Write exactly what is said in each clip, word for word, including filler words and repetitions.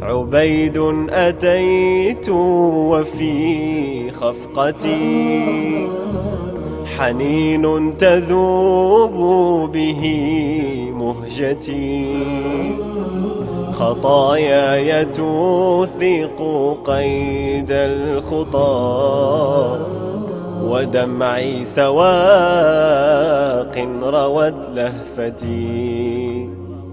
عبيد أتيت وفي خفقتي حنين تذوب به مهجتي، خطاياي توثق قيد الخطى ودمعي سواق روت لهفتي.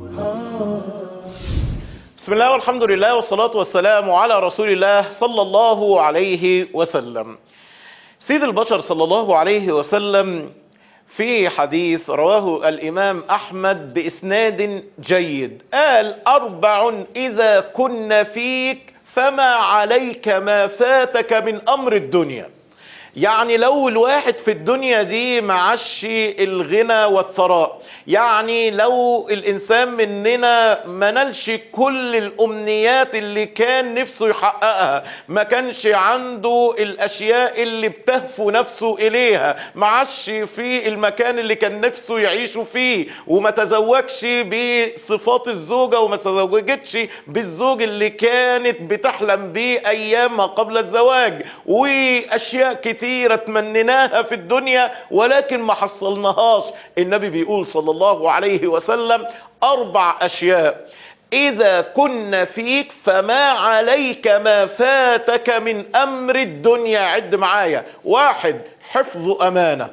بسم الله والحمد لله والصلاة والسلام على رسول الله صلى الله عليه وسلم. سيد البشر صلى الله عليه وسلم في حديث رواه الإمام أحمد بإسناد جيد قال: أربع إذا كن فيك فما عليك ما فاتك من أمر الدنيا. يعني لو الواحد في الدنيا دي معاش الغنى والثراء، يعني لو الانسان مننا ما نالش كل الامنيات اللي كان نفسه يحققها، ما كانش عنده الاشياء اللي بتهفو نفسه اليها، معاش في المكان اللي كان نفسه يعيشه فيه، وما تزوجش بصفات الزوجة وما تزوجتش بالزوج اللي كانت بتحلم بيه ايام ما قبل الزواج، واشياء كتير كثيرة تمنيناها في الدنيا ولكن ما حصلناهاش. النبي بيقول صلى الله عليه وسلم: أربع أشياء إذا كن فيك فما عليك ما فاتك من أمر الدنيا. عد معايا: واحد، حفظ أمانة.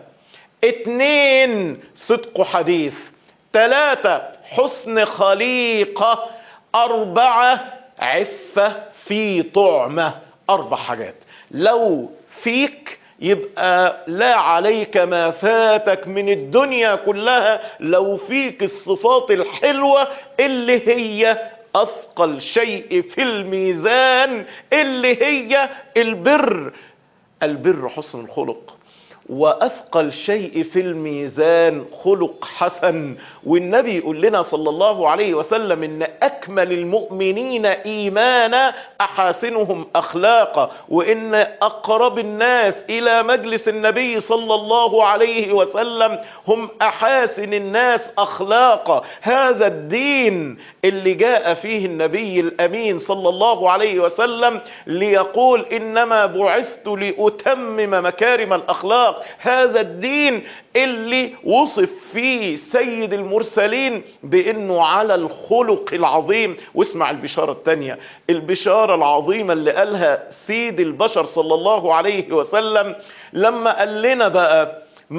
اتنين، صدق حديث. تلاتة، حسن خليقة. أربعة، عفة في طعمة. أربع حاجات لو فيك يبقى لا عليك ما فاتك من الدنيا كلها، لو فيك الصفات الحلوة اللي هي أثقل شيء في الميزان، اللي هي البر. البر حسن الخلق، وأثقل شيء في الميزان خلق حسن. والنبي يقول لنا صلى الله عليه وسلم إن أكمل المؤمنين إيمانا أحاسنهم أخلاقا، وإن أقرب الناس إلى مجلس النبي صلى الله عليه وسلم هم أحاسن الناس أخلاقا. هذا الدين اللي جاء فيه النبي الأمين صلى الله عليه وسلم ليقول: إنما بعثت لأتمم مكارم الأخلاق. هذا الدين اللي وصف فيه سيد المرسلين بأنه على الخلق العظيم. واسمع البشارة التانية، البشارة العظيمة اللي قالها سيد البشر صلى الله عليه وسلم لما قال لنا بقى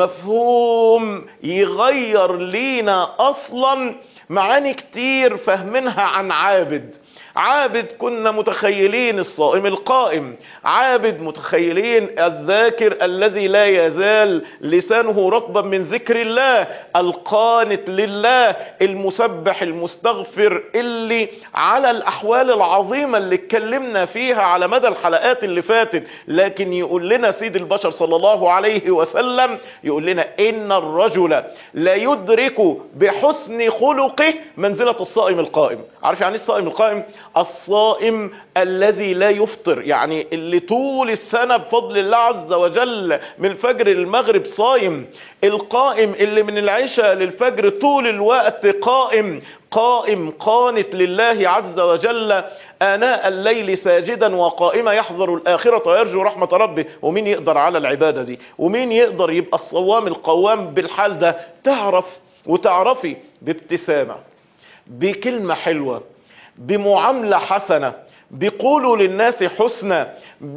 مفهوم يغير لينا أصلا معاني كتير فهمناها عن عابد. عابد كنا متخيلين الصائم القائم، عابد متخيلين الذاكر الذي لا يزال لسانه رطبا من ذكر الله، القانت لله، المسبح المستغفر، اللي على الأحوال العظيمة اللي اتكلمنا فيها على مدى الحلقات اللي فاتت. لكن يقول لنا سيد البشر صلى الله عليه وسلم، يقول لنا: إن الرجل لا يدرك بحسن خلقه منزلة الصائم القائم. عارف يعني الصائم القائم؟ الصائم الذي لا يفطر، يعني اللي طول السنة بفضل الله عز وجل من الفجر للمغرب صايم. القائم اللي من العشاء للفجر طول الوقت قائم، قائم قانت لله عز وجل آناء الليل ساجدا وقائما يحذر الآخرة ويرجو رحمة ربه. ومين يقدر على العبادة دي؟ ومين يقدر يبقى الصوام القوام بالحال ده؟ تعرف وتعرفي بابتسامة، بكلمة حلوة، بمعاملة حسنة، بقولوا للناس حسنى،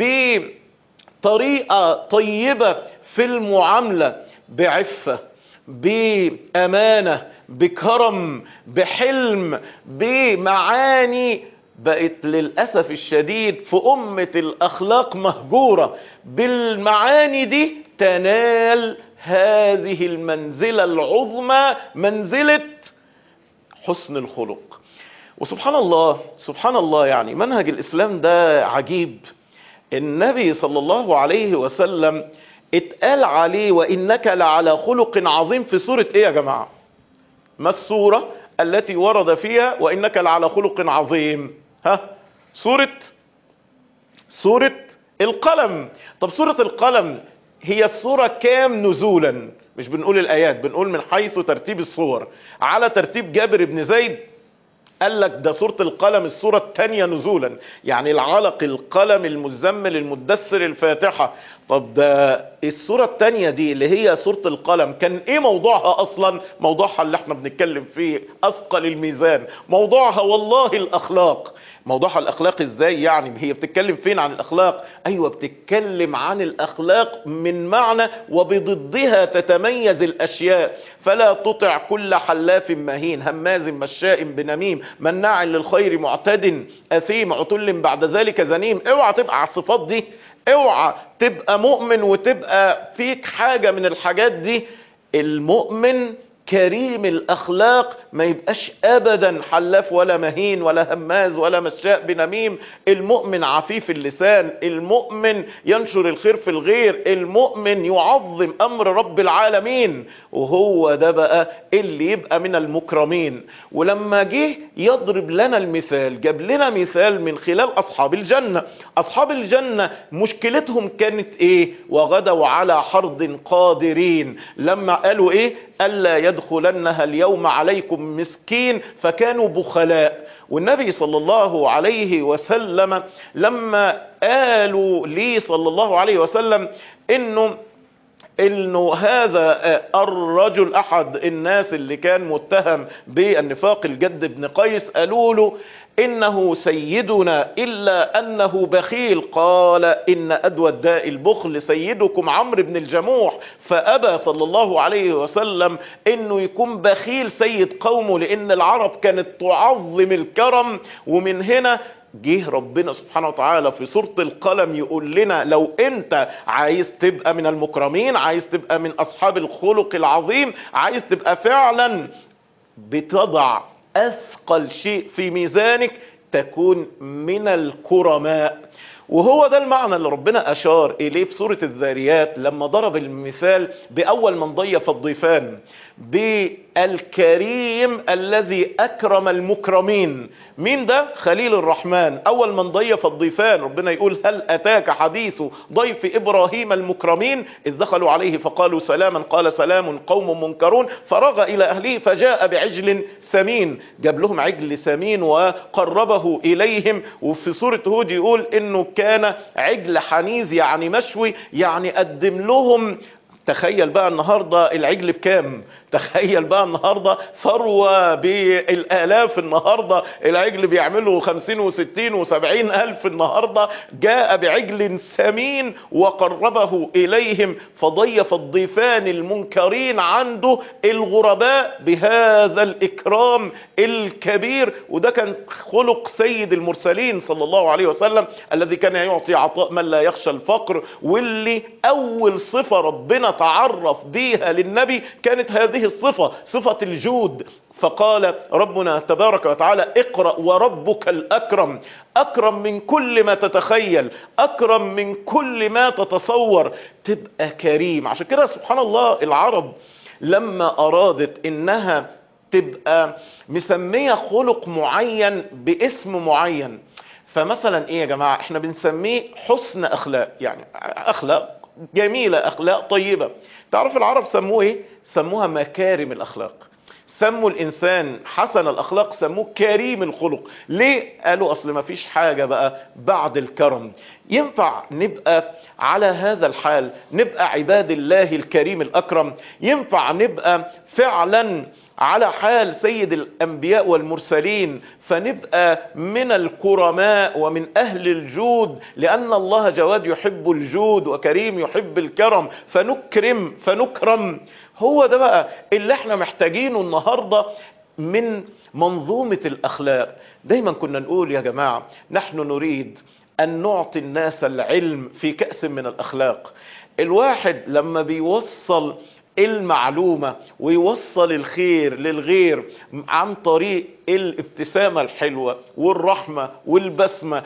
بطريقة طيبة في المعاملة، بعفة، بأمانة، بكرم، بحلم، بمعاني بقت للأسف الشديد في أمة الأخلاق مهجورة. بالمعاني دي تنال هذه المنزلة العظمى، منزلة حسن الخلق. وسبحان الله سبحان الله، يعني منهج الإسلام ده عجيب. النبي صلى الله عليه وسلم اتقال عليه: وإنك لعلى خلق عظيم. في سورة ايه يا جماعة؟ ما السورة التي ورد فيها وإنك لعلى خلق عظيم؟ ها؟ سورة سورة القلم. طب سورة القلم هي السورة كام نزولا؟ مش بنقول الآيات، بنقول من حيث ترتيب الصور على ترتيب جابر بن زيد قال لك ده سورة القلم السورة الثانية نزولا، يعني العلق، القلم، المزمل، المدثر، الفاتحة. طب ده السورة الثانية دي اللي هي سورة القلم كان ايه موضوعها اصلا؟ موضوعها اللي احنا بنتكلم فيه، اثقل الميزان، موضوعها والله الاخلاق. موضوعها الاخلاق ازاي يعني؟ هي بتتكلم فين عن الاخلاق؟ ايوه بتتكلم عن الاخلاق من معنى وبضدها تتميز الاشياء. فلا تطع كل حلاف مهين هماز مشاء بنميم مناع للخير معتد اثيم عتل بعد ذلك زنيم. اوعى تبقى على الصفات دي، اوعى تبقى مؤمن وتبقى فيك حاجة من الحاجات دي. المؤمن كريم الاخلاق ما يبقاش ابدا حلاف ولا مهين ولا هماز ولا مشاء بنميم. المؤمن عفيف اللسان، المؤمن ينشر الخير في الغير، المؤمن يعظم امر رب العالمين، وهو ده بقى اللي يبقى من المكرمين. ولما جه يضرب لنا المثال جاب لنا مثال من خلال اصحاب الجنة. اصحاب الجنة مشكلتهم كانت ايه؟ وغدوا على حرد قادرين. لما قالوا ايه؟ ألا يدخلنها اليوم عليكم مسكين، فكانوا بخلاء. والنبي صلى الله عليه وسلم لما قالوا لي صلى الله عليه وسلم انه انه هذا الرجل احد الناس اللي كان متهم بالنفاق، الجد بن قيس، قالوا له انه سيدنا الا انه بخيل. قال ان ادوى الداء البخل، سيدكم عمرو بن الجموح. فابى صلى الله عليه وسلم انه يكون بخيل سيد قومه، لان العرب كانت تعظم الكرم. ومن هنا جه ربنا سبحانه وتعالى في سورة القلم يقول لنا لو انت عايز تبقى من المكرمين، عايز تبقى من اصحاب الخلق العظيم، عايز تبقى فعلا بتضع اثقل شيء في ميزانك، تكون من الكرماء. وهو ده المعنى اللي ربنا اشار اليه في سورة الذاريات لما ضرب المثال باول من ضيف الضيفان، بالكريم الذي اكرم المكرمين. مين ده؟ خليل الرحمن، اول من ضيف الضيفان. ربنا يقول هل اتاك حديث ضيف ابراهيم المكرمين اذ دخلوا عليه فقالوا سلاما قال سلام قوم منكرون فرغ الى اهله فجاء بعجل سمين. جاب لهم عجل سمين وقربه اليهم. وفي سورة هود يقول انه كان عجل حنيذ يعني مشوي، يعني قدم لهم. تخيل بقى النهاردة العجل بكام؟ تخيل بقى النهاردة ثروة بالالاف، النهاردة العجل بيعملوا خمسين وستين وسبعين الف. النهاردة جاء بعجل سمين وقربه اليهم فضيف الضيفان المنكرين عنده الغرباء بهذا الاكرام الكبير. وده كان خلق سيد المرسلين صلى الله عليه وسلم الذي كان يعطي عطاء من لا يخشى الفقر، واللي اول صفة ربنا تعرف بيها للنبي كانت هذه الصفة، صفة الجود. فقال ربنا تبارك وتعالى اقرأ وربك الأكرم، أكرم من كل ما تتخيل، أكرم من كل ما تتصور، تبقى كريم. عشان كده سبحان الله العرب لما أرادت إنها تبقى مسمية خلق معين باسم معين، فمثلا ايه يا جماعة؟ احنا بنسميه حسن اخلاق، يعني اخلاق جميلة، اخلاق طيبة. تعرف العرب سموه ايه؟ سموها مكارم الاخلاق. سموا الانسان حسن الاخلاق سموه كريم الخلق. ليه؟ قالوا اصل ما فيش حاجة بقى بعد الكرم. ينفع نبقى على هذا الحال، نبقى عباد الله الكريم الاكرم؟ ينفع نبقى فعلا على حال سيد الانبياء والمرسلين فنبقى من الكرماء ومن اهل الجود؟ لان الله جواد يحب الجود وكريم يحب الكرم، فنكرم فنكرم. هو ده بقى اللي احنا محتاجينه النهاردة من منظومة الاخلاق. دايما كنا نقول يا جماعة نحن نريد ان نعطي الناس العلم في كأس من الاخلاق. الواحد لما بيوصل المعلومة ويوصل الخير للغير عن طريق الابتسامة الحلوة والرحمة والبسمة،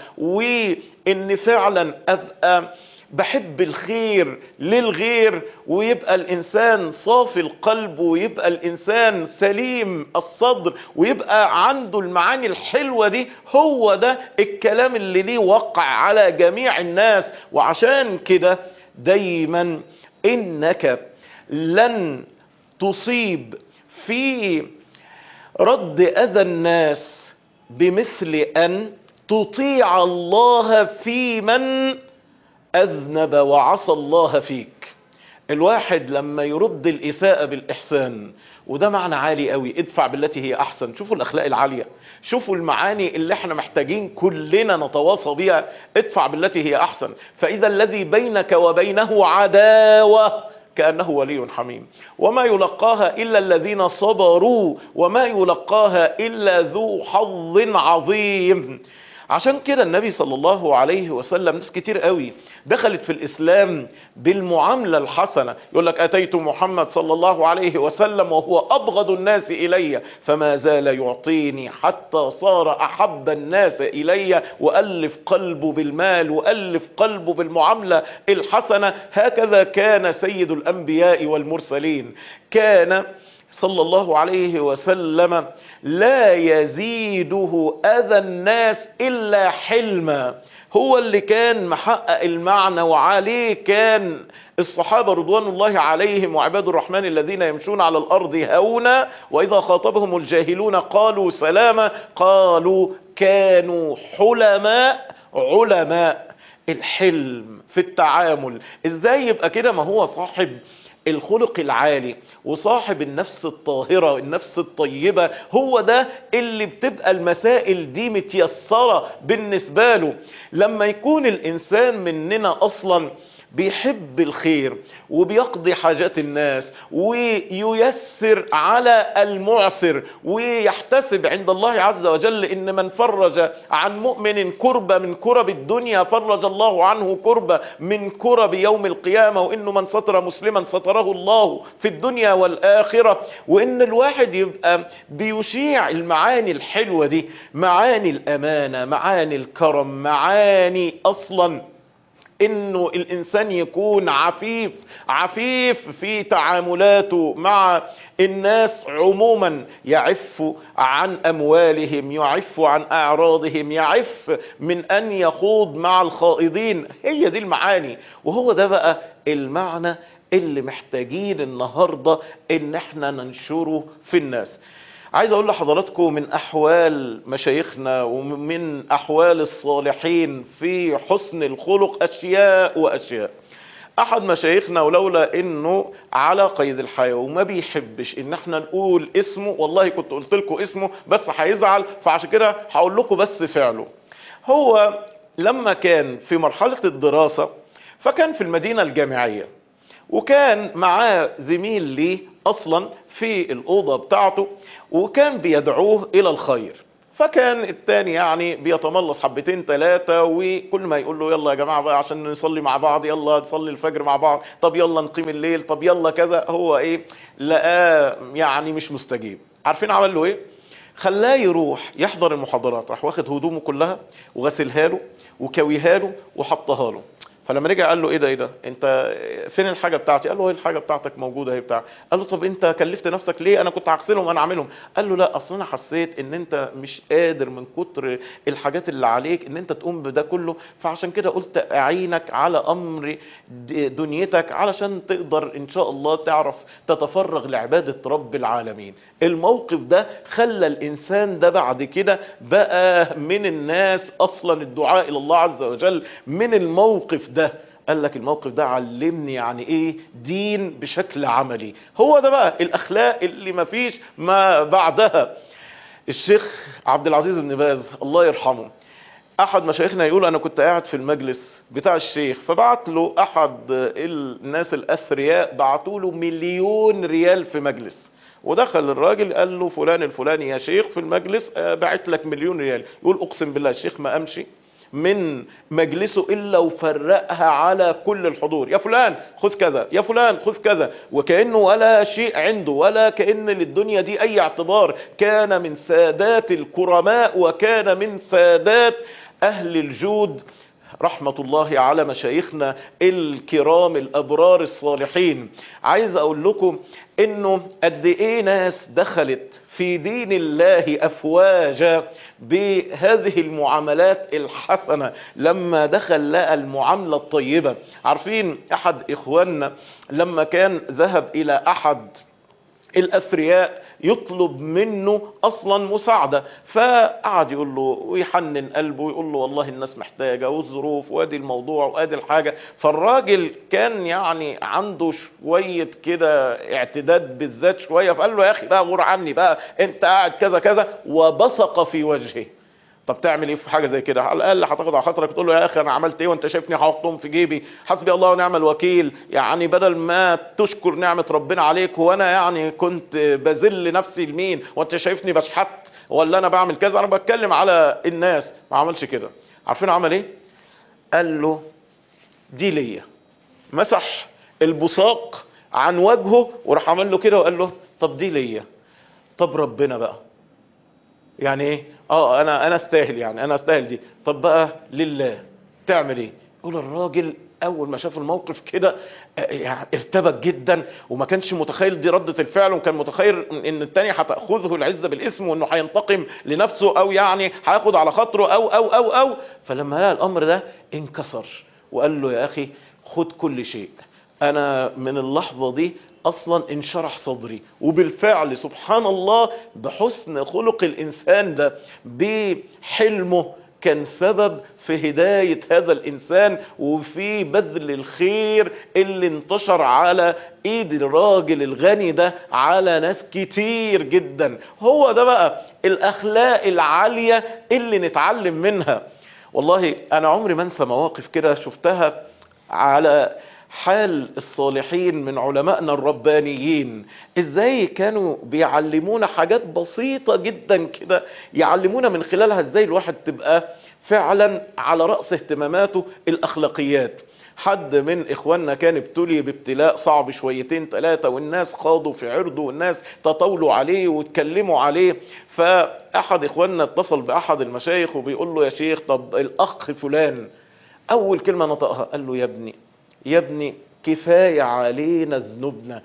وان فعلا ابقى بحب الخير للغير، ويبقى الانسان صافي القلب، ويبقى الانسان سليم الصدر، ويبقى عنده المعاني الحلوة دي، هو ده الكلام اللي ليه وقع على جميع الناس. وعشان كده دايما انك لن تصيب في رد اذى الناس بمثل أن تطيع الله في من أذنب وعصى الله فيك. الواحد لما يرد الإساءة بالإحسان، وده معنى عالي قوي، ادفع بالتي هي أحسن. شوفوا الأخلاق العالية، شوفوا المعاني اللي احنا محتاجين كلنا نتواصى بيها. ادفع بالتي هي أحسن، فإذا الذي بينك وبينه عداوة كأنه ولي حميم. وما يلقاها إلا الذين صبروا وما يلقاها إلا ذو حظ عظيم. عشان كده النبي صلى الله عليه وسلم، ناس كتير قوي دخلت في الإسلام بالمعاملة الحسنة. يقول لك أتيت محمد صلى الله عليه وسلم وهو أبغض الناس إلي فما زال يعطيني حتى صار أحب الناس إلي، وألف قلبه بالمال وألف قلبه بالمعاملة الحسنة. هكذا كان سيد الأنبياء والمرسلين، كان صلى الله عليه وسلم لا يزيده أذى الناس إلا حلما. هو اللي كان محقق المعنى، وعليه كان الصحابة رضوان الله عليهم وعباد الرحمن الذين يمشون على الأرض هونا وإذا خاطبهم الجاهلون قالوا سلاما. قالوا كانوا حلماء علماء. الحلم في التعامل ازاي يبقى كده؟ ما هو صاحب الخلق العالي وصاحب النفس الطاهرة النفس الطيبة، هو ده اللي بتبقى المسائل دي متيسرة بالنسبة له. لما يكون الإنسان مننا أصلا بيحب الخير وبيقضي حاجات الناس وييسر على المعسر ويحتسب عند الله عز وجل إن من فرج عن مؤمن كربة من كرب الدنيا فرج الله عنه كربة من كرب يوم القيامة، وإنه من ستر مسلما ستره الله في الدنيا والآخرة. وإن الواحد يبقى بيشيع المعاني الحلوة دي، معاني الأمانة، معاني الكرم، معاني أصلا انه الانسان يكون عفيف عفيف في تعاملاته مع الناس عموما، يعف عن اموالهم، يعف عن اعراضهم، يعف من ان يخوض مع الخائضين. هي دي المعاني، وهو ده بقى المعنى اللي محتاجين النهاردة ان احنا ننشره في الناس. عايز اقول لحضراتكم من احوال مشايخنا ومن احوال الصالحين في حسن الخلق اشياء واشياء. احد مشايخنا، ولولا انه على قيد الحياة وما بيحبش ان احنا نقول اسمه، والله كنت قلت لكم اسمه بس هيزعل، فعشان كده هقول لكم بس فعله. هو لما كان في مرحلة الدراسة فكان في المدينة الجامعية، وكان معاه زميل ليه اصلا في الاوضة بتاعته، وكان بيدعوه الى الخير. فكان التاني يعني بيتملص حبتين ثلاثة، وكل ما يقول له يلا يا جماعة بقى عشان نصلي مع بعض، يلا نصلي الفجر مع بعض، طب يلا نقيم الليل، طب يلا كذا، هو ايه لقاه يعني مش مستجيب. عارفين عمل له ايه؟ خلاه يروح يحضر المحاضرات، راح واخد هدومه كلها وغسلها له وكويها له وحطها له. فلما رجع قال له ايه ده ايه ده انت فين الحاجه بتاعتي؟ قال له ايه الحاجه بتاعتك موجوده اهي بتاع. قال له طب انت كلفت نفسك ليه؟ انا كنت هغسلهم انا اعملهم. قال له لا، اصل انا حسيت ان انت مش قادر من كتر الحاجات اللي عليك ان انت تقوم بده كله، فعشان كده قلت اعينك على امر دنيتك علشان تقدر ان شاء الله تعرف تتفرغ لعباده رب العالمين. الموقف ده خلى الانسان ده بعد كده بقى من الناس اصلا الدعاء الى الله عز وجل من الموقف ده. قال لك الموقف ده علمني يعني ايه دين بشكل عملي. هو ده بقى الاخلاق اللي ما فيش ما بعدها. الشيخ عبد العزيز بن باز الله يرحمه، احد مشايخنا يقول انا كنت قاعد في المجلس بتاع الشيخ، فبعت له احد الناس الاثرياء بعتوا له مليون ريال في مجلس، ودخل الراجل قال له فلان الفلاني يا شيخ في المجلس بعت لك مليون ريال. يقول اقسم بالله الشيخ ما امشي من مجلسه إلا وفرقها على كل الحضور، يا فلان خذ كذا، يا فلان خذ كذا، وكأنه ولا شيء عنده ولا كأن للدنيا دي أي اعتبار. كان من سادات الكرماء وكان من سادات أهل الجود، رحمة الله على مشايخنا الكرام الأبرار الصالحين. عايز أقول لكم إنه قد إيه ناس دخلت في دين الله أفواجا بهذه المعاملات الحسنة لما دخل لقى المعاملة الطيبة. عارفين أحد إخواننا لما كان ذهب إلى أحد الأثرياء يطلب منه أصلا مساعدة. فقعد يقول له ويحنن قلبه ويقول له والله الناس محتاجة والظروف وادي الموضوع وادي الحاجة. فالراجل كان يعني عنده شوية كده اعتداد بالذات شوية، فقال له يا أخي بقى غور عني بقى، انت قاعد كذا كذا، وبصق في وجهه. طب تعمل ايه في حاجه زي كده؟ على الاقل هتاخد على خاطرك تقول له يا اخي انا عملت ايه وانت شايفني هحطهم في جيبي، حسبي الله ونعم الوكيل، يعني بدل ما تشكر نعمه ربنا عليك، وانا يعني كنت بذل نفسي لمين وانت شايفني بشحت ولا انا بعمل كذا، انا بتكلم على الناس. ما عملش كده. عارفين عمل ايه؟ قال له دي ليا، مسح البصاق عن وجهه وراح عمل له كده وقال له طب دي ليا. طب ربنا بقى يعني ايه؟ اه انا انا استاهل، يعني انا استاهل دي، طب بقى لله تعمل ايه؟ يقول الراجل اول ما شاف الموقف كده يعني ارتبك جدا، وما كانش متخيل دي ردة الفعل، وكان متخيل ان التاني هتاخذه العزة بالاسم وانه هينتقم لنفسه او يعني هياخد على خاطره او او او او فلما لقى الامر ده انكسر وقال له يا اخي خد كل شيء، انا من اللحظة دي اصلا انشرح صدري. وبالفعل سبحان الله بحسن خلق الانسان ده بحلمه كان سبب في هداية هذا الانسان وفي بذل الخير اللي انتشر على ايد الراجل الغني ده على ناس كتير جدا. هو ده بقى الاخلاق العالية اللي نتعلم منها. والله انا عمري ما انسى مواقف كده شفتها على حال الصالحين من علمائنا الربانيين، ازاي كانوا بيعلمونا حاجات بسيطة جدا كده، يعلمونا من خلالها ازاي الواحد تبقى فعلا على رأس اهتماماته الاخلاقيات. حد من اخواننا كان ابتلي بابتلاء صعب شويتين ثلاثة، والناس خاضوا في عرضه والناس تطاولوا عليه واتكلموا عليه. فاحد اخواننا اتصل باحد المشايخ وبيقول له يا شيخ طب الاخ فلان، اول كلمة نطقها قال له يا ابني يا ابني كفاية علينا ذنوبنا،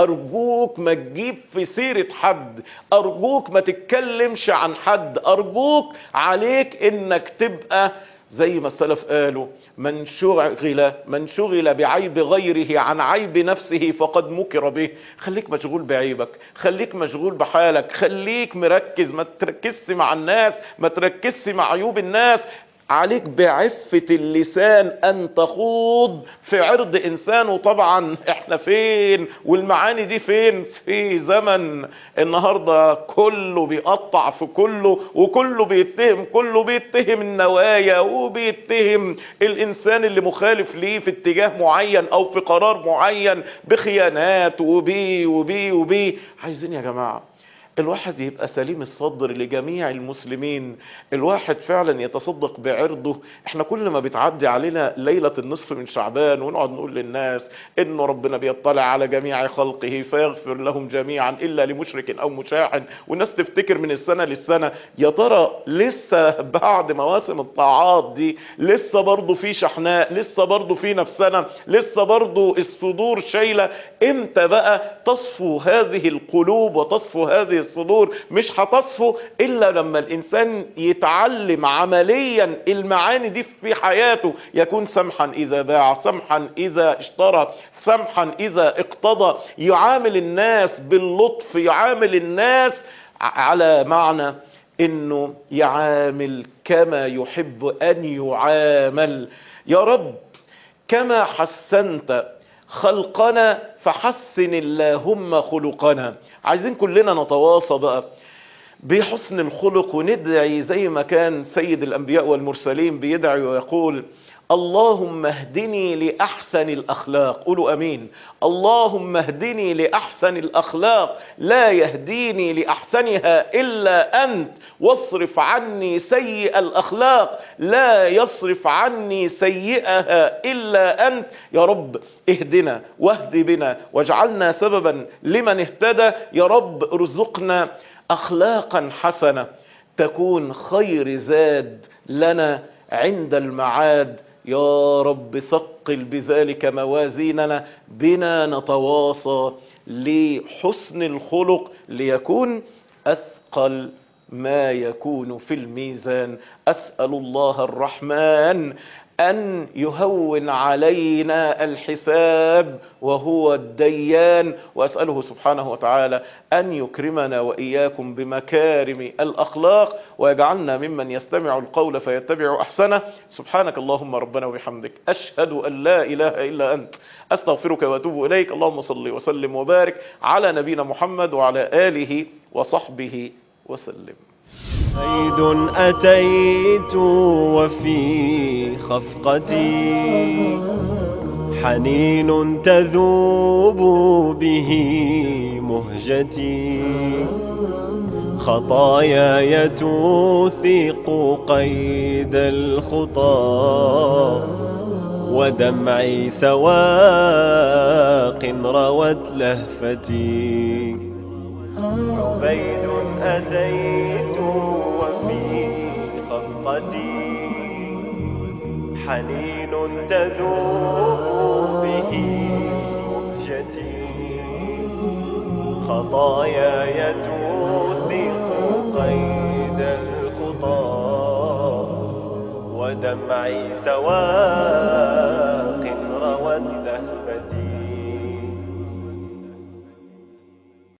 ارجوك ما تجيب في سيرة حد، ارجوك ما تتكلمش عن حد، ارجوك عليك انك تبقى زي ما السلف قالوا من شغل من شغل بعيب غيره عن عيب نفسه فقد مكر به. خليك مشغول بعيبك، خليك مشغول بحالك، خليك مركز، ما تركزش مع الناس، ما تركزش مع عيوب الناس. عليك بعفة اللسان ان تخوض في عرض انسان. وطبعا احنا فين والمعاني دي فين؟ في زمن النهاردة كله بيقطع في كله، وكله بيتهم كله، بيتهم النوايا وبيتهم الانسان اللي مخالف ليه في اتجاه معين او في قرار معين بخيانات وبي وبي وبي. عايزين يا جماعة الواحد يبقى سليم الصدر لجميع المسلمين، الواحد فعلا يتصدق بعرضه. احنا كل ما بتعدي علينا ليلة النصف من شعبان ونقعد نقول للناس انه ربنا بيطلع على جميع خلقه فيغفر لهم جميعا الا لمشرك او مشاحن، والناس تفتكر من السنة للسنة. يا ترى لسه بعد مواسم الطاعات دي لسه برضو في شحناء، لسه برضو في نفسنا، لسه برضو الصدور شايلة؟ امتى بقى تصفو هذه القلوب وتصفو هذه الصدور؟ مش هتصفو الا لما الانسان يتعلم عمليا المعاني دي في حياته، يكون سمحا اذا باع، سمحا اذا اشترى، سمحا اذا اقتضى، يعامل الناس باللطف، يعامل الناس على معنى انه يعامل كما يحب ان يعامل. يا رب كما حسنت خلقنا فحسن اللهم خلقنا. عايزين كلنا نتواصى بقى بحسن الخلق وندعي زي ما كان سيد الأنبياء والمرسلين بيدعي ويقول اللهم اهدني لأحسن الأخلاق. قولوا أمين. اللهم اهدني لأحسن الأخلاق لا يهديني لأحسنها إلا أنت، واصرف عني سيء الأخلاق لا يصرف عني سيئها إلا أنت. يا رب اهدنا واهد بنا واجعلنا سببا لمن اهتدى. يا رب ارزقنا أخلاقا حسنة تكون خير زاد لنا عند المعاد. يا رب ثقل بذلك موازيننا، بنا نتواصى لحسن الخلق ليكون أثقل ما يكون في الميزان. أسأل الله الرحمن أن يهون علينا الحساب وهو الديان، وأسأله سبحانه وتعالى أن يكرمنا وإياكم بمكارم الأخلاق، ويجعلنا ممن يستمع القول فيتبع أحسنه. سبحانك اللهم ربنا وبحمدك، أشهد أن لا إله إلا أنت، أستغفرك وأتوب إليك. اللهم صل وسلم وبارك على نبينا محمد وعلى آله وصحبه وسلم. عيد أتيت وفي خفقتي حنين تذوب به مهجتي، خطاياي توثق قيد الخطى، ودمعي سواق روت لهفتي. عبيد أتيت وفي خفقتي حنين تذوب به مهجتي، خطاياي توثق قيد الخطى، ودمعي سواق روت لهفتي.